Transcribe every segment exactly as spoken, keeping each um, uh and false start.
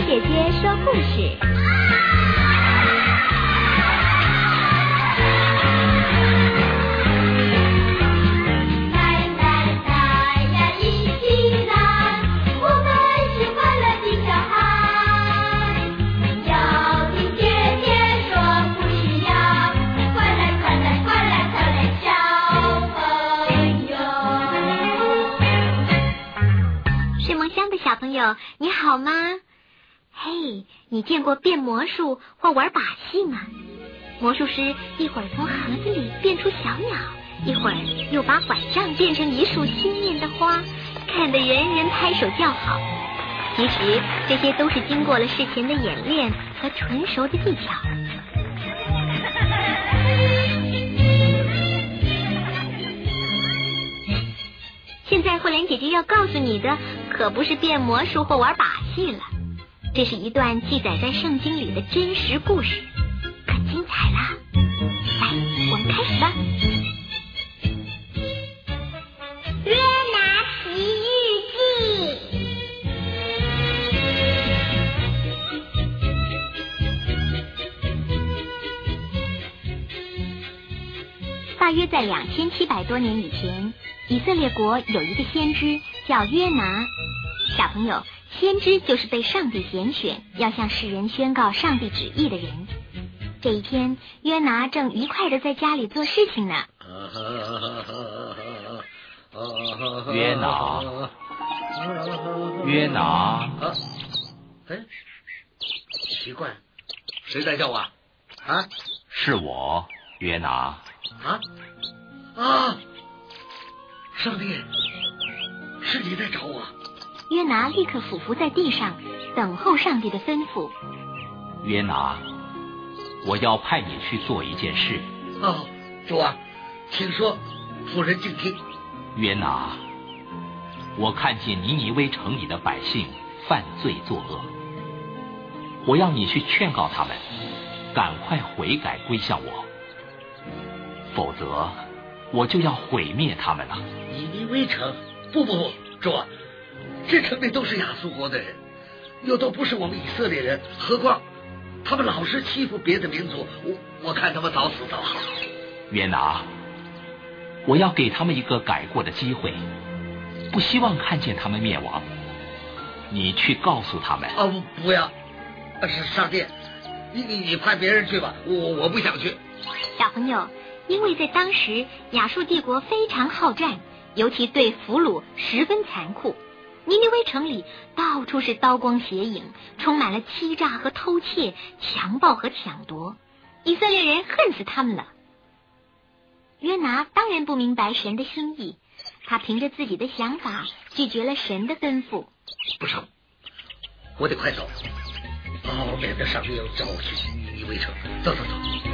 姐姐说故事。小朋友你好吗？嘿，你见过变魔术或玩把戏吗？魔术师一会儿从盒子里变出小鸟，一会儿又把拐杖变成一束鲜艳的花，看得人人拍手叫好。其实这些都是经过了事前的演练和纯熟的技巧。现在慧莲姐姐要告诉你的可不是变魔术或玩把戏了，这是一段记载在圣经里的真实故事，可精彩啦！来，我们开始吧。 约拿奇遇记。 大约在两千七百多年以前，以色列国有一个先知叫约拿。小朋友，先知就是被上帝拣选，要向世人宣告上帝旨意的人。这一天，约拿正愉快地在家里做事情呢。 约拿，约拿， 哎，奇怪，谁在叫我啊？啊， 是我，约拿。 啊啊！上帝，是你在找我？ 约拿立刻俯伏在地上，等候上帝的吩咐。 约拿，我要派你去做一件事。 哦，主啊，请说，夫人静听。 约拿，我看见尼尼微城里的百姓犯罪作恶，我要你去劝告他们，赶快悔改归向我，否则我就要毁灭他们了。 尼尼微城？不不不，主啊，这城里都是亚述国的人，又都不是我们以色列人，何况他们老是欺负别的民族，我我看他们早死早好。 约拿，我要给他们一个改过的机会，不希望看见他们灭亡。你去告诉他们。 哦，不不要，是上帝，你你你派别人去吧，我我不想去。 小朋友，因为在当时亚述帝国非常好战，尤其对俘虏十分残酷。尼尼微城里到处是刀光血影，充满了欺诈和偷窃、强暴和抢夺，以色列人恨死他们了。约拿当然不明白神的心意，他凭着自己的想法拒绝了神的吩咐。 不成，我得快走，哦，免得上帝要找我去尼尼微城。走走走。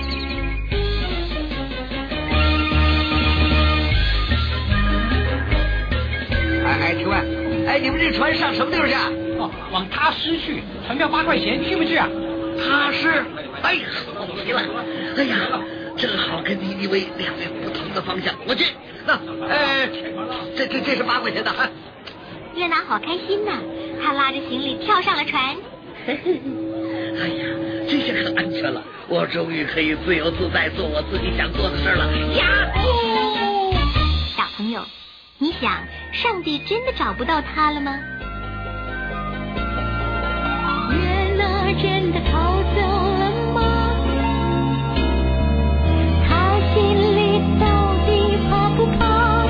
哎哎，请问，哎，你们这船上什么地方去啊？ 哦，往他市去，船票八块钱，去不去啊？ 他是，哎呀，好极了！哎呀，正好跟尼尼微两边不同的方向，我去。那，哎，这这这是八块钱的。 约拿好开心呐、啊，他拉着行李跳上了船。 哎呀，这下可安全了，我终于可以自由自在做我自己想做的事了。呀呼！ 小朋友，你想，上帝真的找不到他了吗？ 约拿真的逃走了吗？他心里到底怕不怕？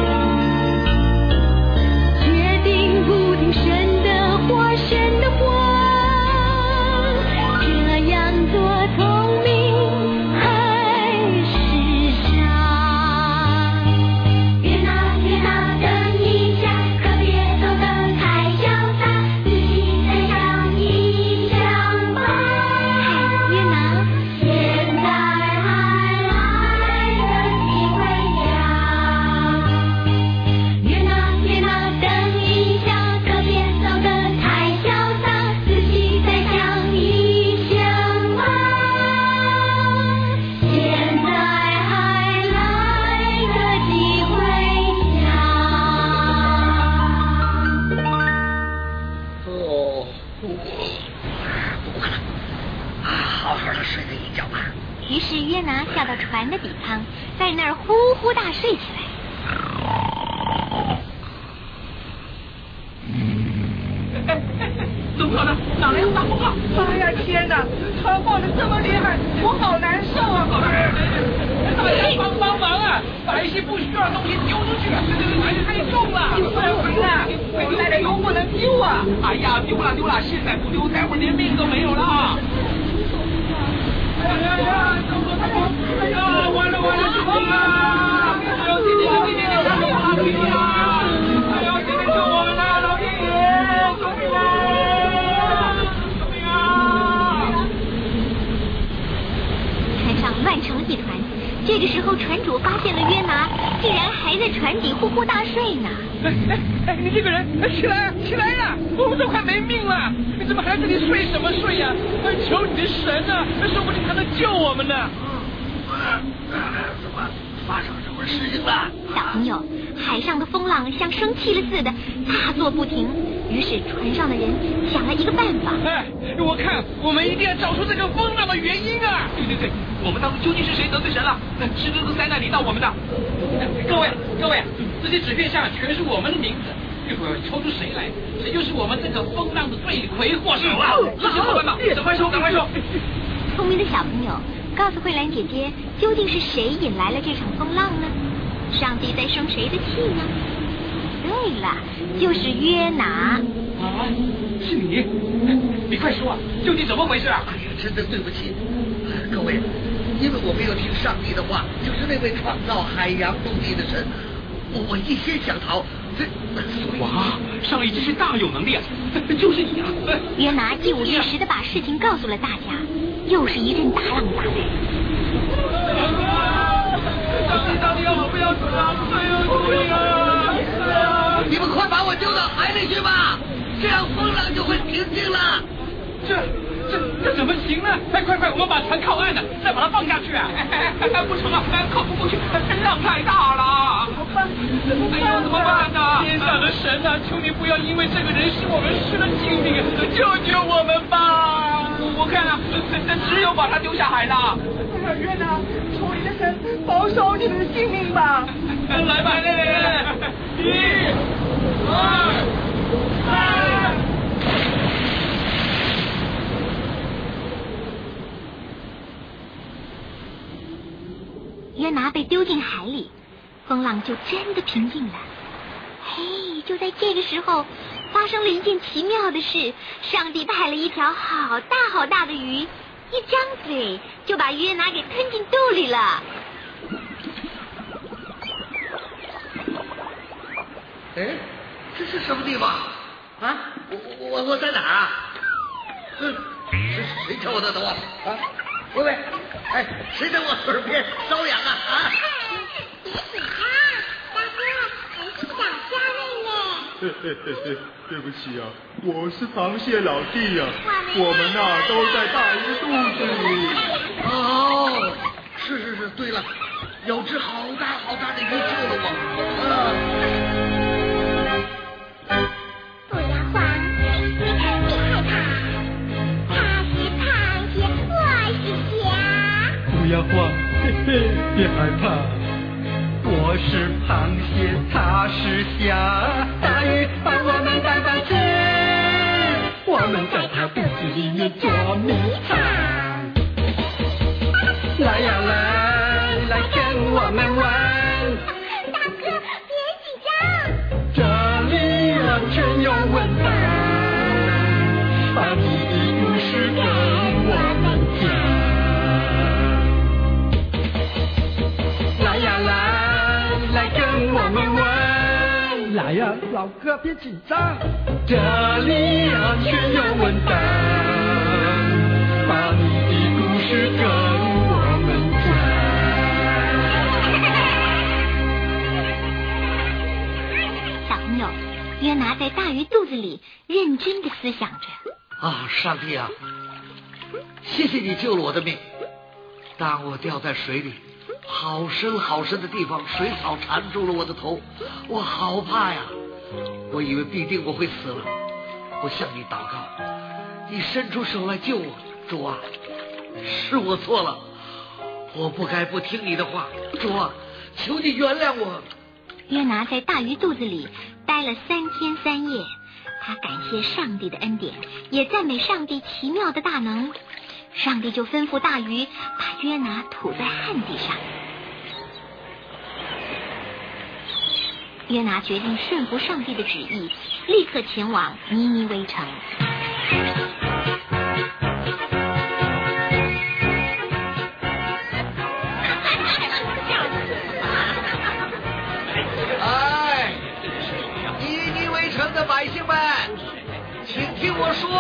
决定不听神的话，神的话，这样做聪明还是傻？约拿约拿等一下，可别走得太潇洒，自己再想一想吧。 不管了，啊，好好的睡个一觉吧。 于是约拿下到船的底舱，在那儿呼呼大睡起来。 怎么搞的？哪来的大风啊？哎呀天哪！船晃得这么厉害，我好难受啊！大家帮帮忙啊！把一些不需要的东西丢出去，船太重了，不能停啊！回来的油不能丢啊！哎呀，丢了丢了，现在不丢，待会儿连命都没有了！哎呀呀！哎呀，完了完了，救命啊！哎呦，姐姐姐姐，救命啊！救命啊！哎呦，姐姐救我们啊！老天爷，救命啊！救命啊！ 船上乱成了一团。这个时候，船主发现了约拿，竟然还在船底呼呼大睡呢。 哎哎哎，你这个人，起来啊，起来呀！我们都快没命了，你怎么还在这里睡什么睡呀？求你的神啊，说不定他能救我们呢。 怎么发生什么事情了？ 小朋友，海上的风浪像生气了似的大作不停。于是船上的人想了一个办法。 哎，我看我们一定要找出这个风浪的原因啊！对对对，我们当初究竟是谁得罪神了？是这个灾难临到我们的。各位各位，这些纸片上全是我们的名字。一会儿抽出谁来，谁就是我们这个风浪的罪魁祸首啊！这些伙伴们，赶快说，赶快说！ 聪明的小朋友，告诉慧兰姐姐，究竟是谁引来了这场风浪呢？上帝在生谁的气呢？对了，就是约拿。 啊，是你？你快说，究竟怎么回事啊？ 哎呀，真的对不起，各位，因为我没有听上帝的话，就是那位创造海洋陆地的神，我我一心想逃，这哇，上帝真是大有能力啊！就是你啊！ 约拿一五一十的把事情告诉了大家，又是一阵大浪打来。 上帝到底要我不要死啊？哎呦，救命啊！ 你们快把我丢到海里去吧，这样风浪就会平静了。 这这这怎么行呢？哎，快快，我们把船靠岸了，再把它放下去啊！哎哎哎，不成啊，靠不过去，浪太大了。怎么办？哎呦，怎么办呢？天上的神啊，求你不要因为这个人使我们失了性命，救救我们吧！我看啊，这只有把他丢下海了。 约拿，求你的神保守你们的性命吧！ 来吧，来来来，一、二、三。 约拿被丢进海里，风浪就真的平静了。嘿，就在这个时候，发生了一件奇妙的事，上帝派了一条好大好大的鱼，一张嘴就把约拿给吞进肚里了。 哎，这是什么地方啊？我我我我在哪儿啊？嗯，是谁敲我的头啊？啊，喂喂，哎，谁在我耳边搔痒啊？啊！ 别理他，大哥，还是小虾妹妹。 嘿嘿嘿嘿，对不起啊，我是螃蟹老弟呀、啊，我们呐、啊、都在大鱼肚子里。 哦，是是是，对了，有只好大好大的鱼救了我。啊不要慌，别害怕，他是螃蟹，我是虾。 不要慌，嘿嘿，别害怕，我是螃蟹，他是虾，大鱼把我们当饭吃，我们在它肚子里面捉迷藏。来呀来，来跟我们玩。 大哥，别紧张。 这里啊全有温暖，把你的故事跟我们讲。来呀来，来跟我们玩。来呀，老哥别紧张。这里啊全有温暖，把你的故事跟我们讲。 小朋友，约拿在大鱼肚子里认真的思想着。 啊，上帝啊，谢谢你救了我的命。当我掉在水里，好深好深的地方，水草缠住了我的头，我好怕呀！我以为必定我会死了。我向你祷告， 你伸出手来救我，主啊，是我错了，我不该不听你的话，主啊，求你原谅我。 约拿在大鱼肚子里待了三天三夜，他感谢上帝的恩典，也赞美上帝奇妙的大能。上帝就吩咐大鱼把约拿吐在旱地上。约拿决定顺服上帝的旨意，立刻前往尼尼微城。 哎，尼尼微城的百姓们，请听我说，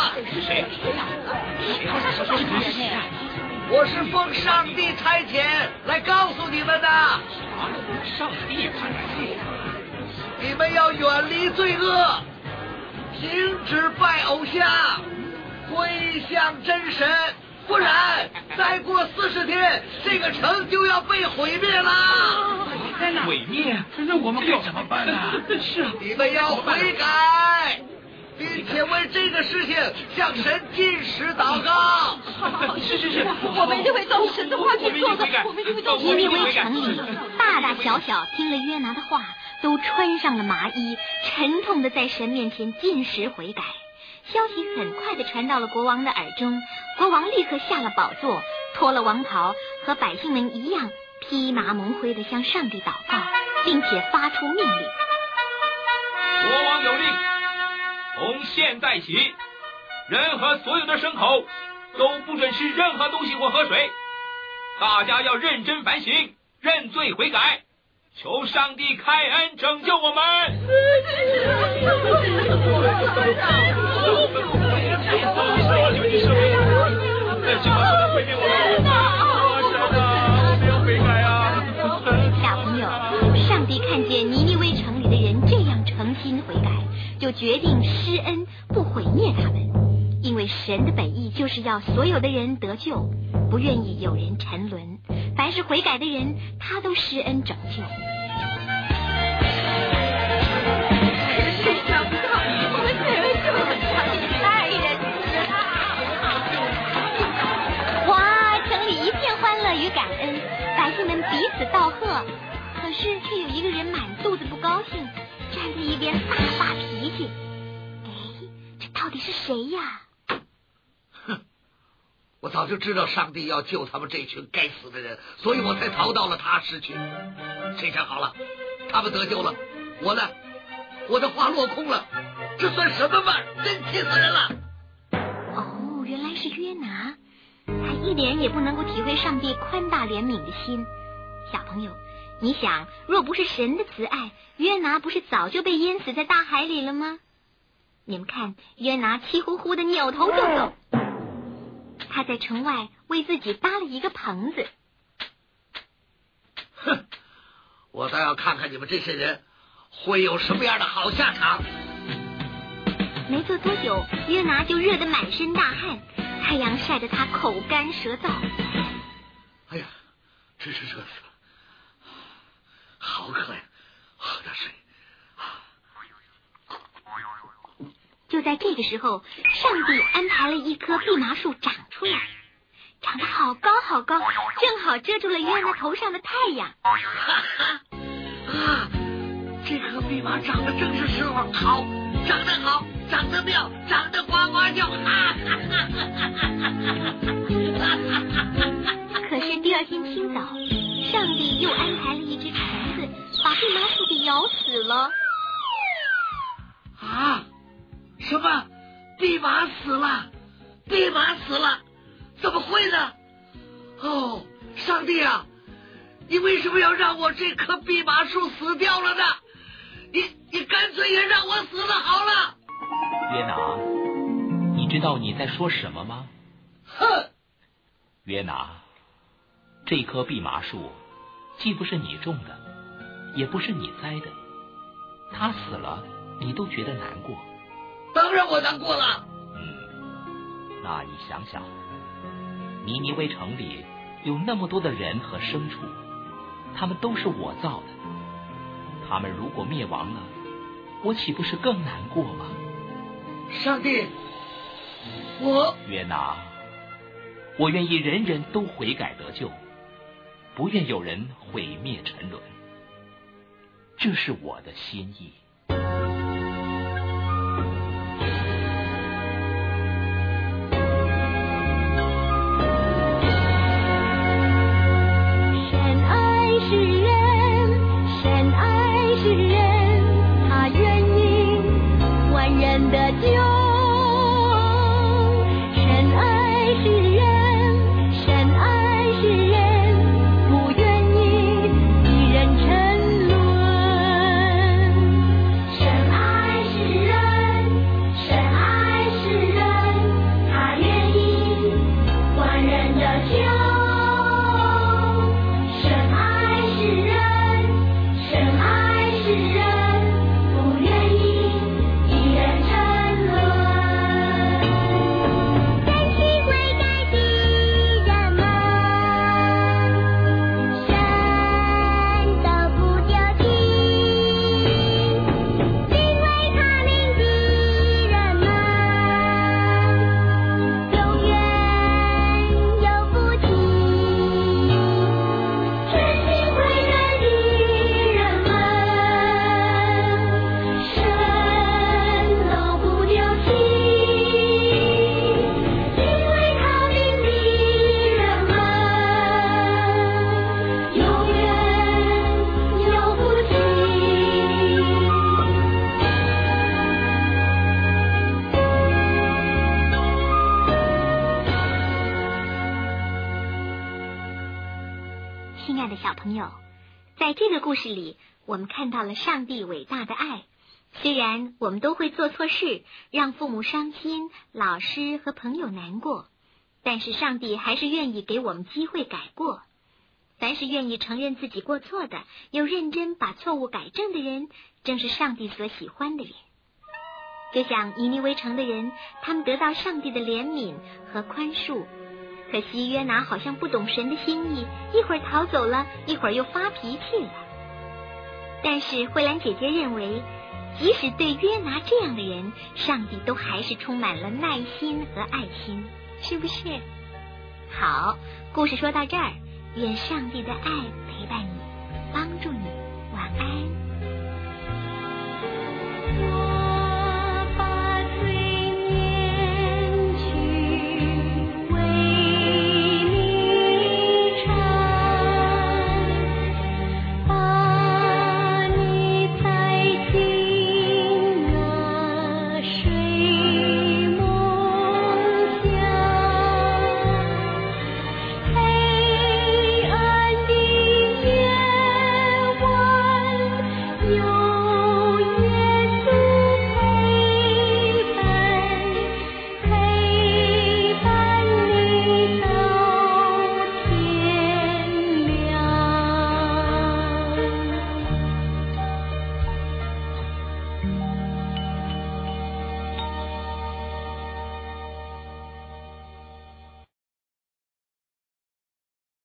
我是奉上帝差遣来告诉你们的。 上帝派来， 你们要远离罪恶，停止拜偶像，归向真神，不然再过四十天，这个城就要被毁灭了。 毁灭？那我们该怎么办呢？是啊， 你们要悔改，并且为这个事情向神进食祷告。 是是是， 我们一定会照神的话去做的。我们一定会照尼尼微城里，大大小小听了约拿的话，都穿上了麻衣，沉痛的在神面前进食悔改。消息很快的传到了国王的耳中，国王立刻下了宝座，脱了王袍，和百姓们一样披麻蒙灰的向上帝祷告，并且发出命令。 国王有令，从现在起，人和所有的牲口都不准吃任何东西或喝水，大家要认真反省，认罪悔改，求上帝开恩拯救我们。 小朋友，上帝看见尼尼微城里的人这样诚心悔改，就决定施恩，不毁灭他们。因为神的本意就是要所有的人得救，不愿意有人沉沦。凡是悔改的人，他都施恩拯救。哇，城里一片欢乐与感恩，百姓们彼此道贺。可是却有一个人满肚子不高兴，站在一边大发脾气。哎，这到底是谁呀？ 哼，我早就知道上帝要救他们这群该死的人，所以我才逃到了他市去。这下好了，他们得救了，我呢，我的话落空了，这算什么嘛？真气死人了！ 哦，原来是约拿，他一点也不能够体会上帝宽大怜悯的心。小朋友，你想，若不是神的慈爱，约拿不是早就被淹死在大海里了吗？你们看，约拿气呼呼的扭头就走。他在城外为自己搭了一个棚子。 哼，我倒要看看你们这些人会有什么样的好下场。 没做多久，约拿就热得满身大汗，太阳晒得他口干舌燥。 哎呀，真是热死了，好渴呀，喝点水。 就在这个时候，上帝安排了一棵蓖麻树长出来，长得好高好高，正好遮住了约拿头上的太阳。 哈哈啊，这棵蓖麻长得正是时候，好，长得好，长得妙，长得呱呱叫，哈哈哈哈哈！ 可是第二天清早，上帝又安排了一只虫子把蓖麻树给咬死了。 啊！什么？蓖麻死了？蓖麻死了？怎么会呢？哦，上帝啊，你为什么要让我这棵蓖麻树死掉了呢？你你干脆也让我死了好了。 约拿，你知道你在说什么吗？ 哼！ 约拿，这棵蓖麻树既不是你种的，也不是你栽的，它死了，你都觉得难过。 当然我难过了。 嗯，那你想想，尼尼微城里有那么多的人和牲畜，他们都是我造的，他们如果灭亡了，我岂不是更难过吗？ 上帝， 我约拿，我愿意人人都悔改得救，不愿有人毁灭沉沦，这是我的心意。 神爱世人，神爱世人，他愿意万人得救。 亲爱的小朋友，在这个故事里，我们看到了上帝伟大的爱。虽然我们都会做错事，让父母伤心，老师和朋友难过，但是上帝还是愿意给我们机会改过。凡是愿意承认自己过错的，又认真把错误改正的人，正是上帝所喜欢的人。就像尼尼微城的人，他们得到上帝的怜悯和宽恕。可惜约拿好像不懂神的心意，一会儿逃走了，一会儿又发脾气了。但是慧兰姐姐认为，即使对约拿这样的人，上帝都还是充满了耐心和爱心，是不是？好，故事说到这儿，愿上帝的爱陪伴你，帮助你。